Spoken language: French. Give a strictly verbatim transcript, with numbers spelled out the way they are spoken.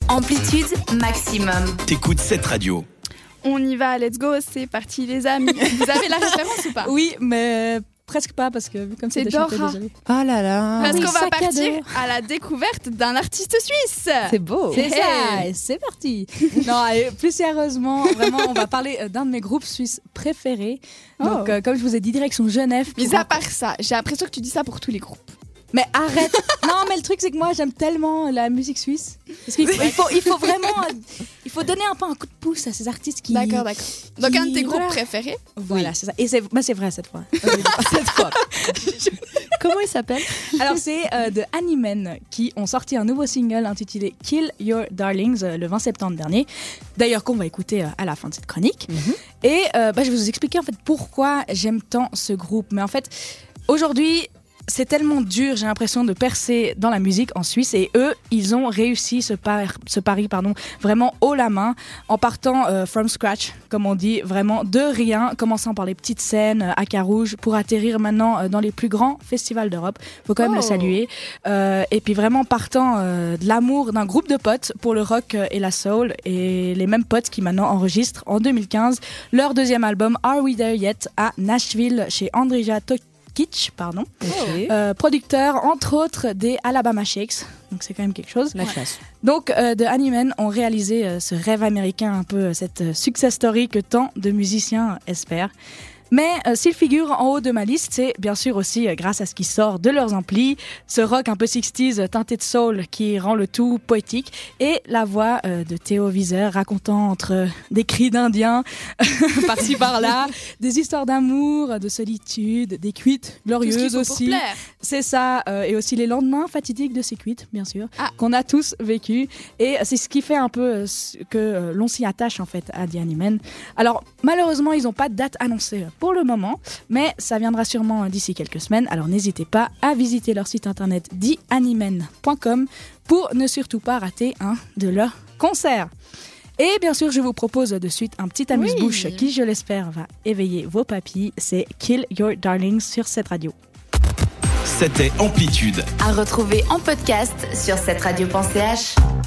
Amplitude maximum. T'écoutes cette radio. On y va, let's go, c'est parti les amis. Vous avez la référence ou pas? Oui, mais presque pas parce que comme c'est Dora. Dora. Oh là là. Parce oui, qu'on va sac à partir dos. à la découverte d'un artiste suisse. C'est beau. C'est Hey. ça, et c'est parti. Non, allez, plus sérieusement, vraiment, on va parler euh, d'un de mes groupes suisses préférés. Donc, Oh. euh, comme je vous ai dit, direction Genève. Mais pour- à part ça, j'ai l'impression que tu dis ça pour tous les groupes. Mais arrête. Non, mais le truc c'est que moi j'aime tellement la musique suisse. Parce qu'il faut, il faut, il faut vraiment, euh, il faut donner un peu un coup de pouce à ces artistes qui. D'accord, d'accord. Donc un de tes groupes voilà. préférés? Voilà, c'est ça. Et c'est, bah, c'est vrai cette fois. cette fois. Comment il s'appelle? Alors c'est euh, de Honeyman qui ont sorti un nouveau single intitulé Kill Your Darlings euh, le vingt septembre dernier. D'ailleurs qu'on va écouter euh, à la fin de cette chronique. Mm-hmm. Et euh, bah, je vais vous expliquer en fait pourquoi j'aime tant ce groupe. Mais en fait aujourd'hui c'est tellement dur, j'ai l'impression, de percer dans la musique en Suisse. Et eux, ils ont réussi ce, par, ce pari pardon, vraiment haut la main, en partant euh, from scratch, comme on dit, vraiment de rien, commençant par les petites scènes euh, à Carouge, pour atterrir maintenant euh, dans les plus grands festivals d'Europe. Faut quand même Oh. le saluer. Euh, et puis vraiment partant euh, de l'amour d'un groupe de potes pour le rock euh, et la soul. Et les mêmes potes qui maintenant enregistrent en deux mille quinze leur deuxième album Are We There Yet à Nashville chez Andrija Tok Kitsch, pardon, Okay. euh, producteur entre autres des Alabama Shakes, donc c'est quand même quelque chose. La classe. Donc euh, de Honeyman ont réalisé euh, ce rêve américain, un peu euh, cette euh, success story que tant de musiciens euh, espèrent. Mais euh, s'ils figurent en haut de ma liste, c'est bien sûr aussi euh, grâce à ce qui sort de leurs amplis, ce rock un peu sixties euh, teinté de soul qui rend le tout poétique, et la voix euh, de Théo Viseur racontant entre euh, des cris d'indiens par-ci par-là, des histoires d'amour, de solitude, des cuites Tout ce qu'il glorieuses faut pour aussi. plaire. C'est ça, euh, et aussi les lendemains fatidiques de ces cuites, bien sûr, Ah. qu'on a tous vécu. Et c'est ce qui fait un peu euh, ce que euh, l'on s'y attache en fait à The Honeyman. Alors malheureusement, ils n'ont pas de date annoncée pour le moment, mais ça viendra sûrement d'ici quelques semaines. Alors n'hésitez pas à visiter leur site internet the honeyman point com pour ne surtout pas rater un de leurs concerts. Et bien sûr, je vous propose de suite un petit amuse-bouche Oui. qui, je l'espère, va éveiller vos papilles. C'est Kill Your Darlings sur cette radio. C'était Amplitude. À retrouver en podcast sur cette radio point c h.